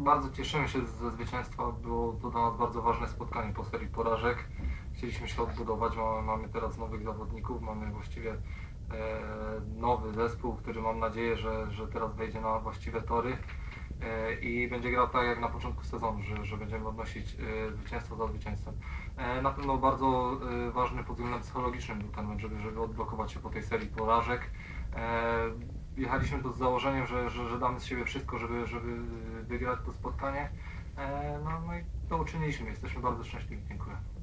Bardzo cieszymy się ze zwycięstwa, było to dla nas bardzo ważne spotkanie po serii porażek. Chcieliśmy się odbudować, mamy teraz nowych zawodników, mamy właściwie nowy zespół, który mam nadzieję, że teraz wejdzie na właściwe tory i będzie grał tak jak na początku sezonu, że będziemy odnosić zwycięstwo za zwycięstwem. Na pewno bardzo ważny pod względem psychologicznym był ten mecz, żeby odblokować się po tej serii porażek. Jechaliśmy tu z założeniem, że damy z siebie wszystko, żeby wygrać to spotkanie. No i to uczyniliśmy. Jesteśmy bardzo szczęśliwi. Dziękuję.